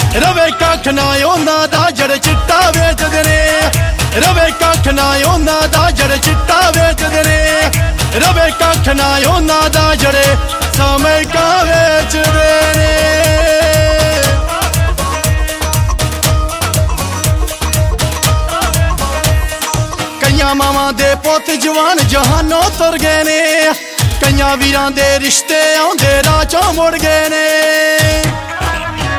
ਰਵੇ ਕੱਖ ਨਾ ਉਹਨਾਂ ਦਾ ਜਿਹੜੇ ਚਿੱਟਾ ਵੇਚਦੇ ਨੇ ਰਵੇ ਕੱਖ ਨਾ ਉਹਨਾਂ ਦਾ ਜਿਹੜੇ ਚਿੱਟਾ ਵੇਚਦੇ ਨੇ ਰਵੇ ਕੱਖ ਨਾ ਉਹਨਾਂ ਦਾ ਜਿਹੜੇ ਸਮੈਕਾ ਵੇਚਦੇ ਨੇ ਕਈਆਂ ਮਾਵਾਂ ਦੇ ਪੁੱਤ ਜਵਾਨ ਜਹਾਨੋਂ ਤੁਰ ਗਏ ਨੇ ਕਈਆਂ ਵੀਰਾਂ ਦੇ ਰਿਸ਼ਤੇ ਆਉਂਦੇ ਰਾਹ ਚੋਂ ਮੁੜ ਗਏ ਨੇ